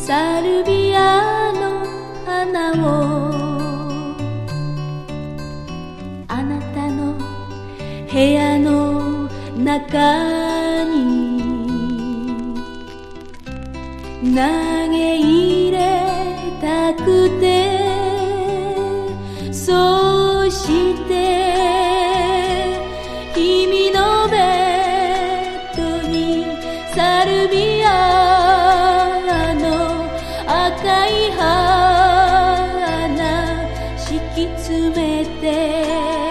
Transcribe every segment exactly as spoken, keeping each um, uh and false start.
サルビアの花をあなたの部屋の中に投げ入れたくて、そして君のベッドにサルビアの赤い花敷き詰めて、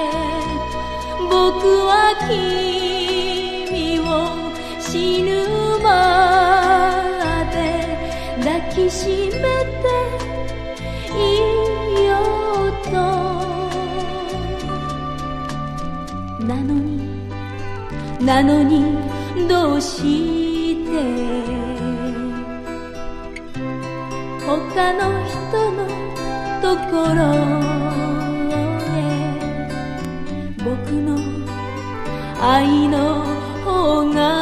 僕は君を死ぬまで抱きしめていようと。なのになのにどうして他の人のところへ僕の愛の方が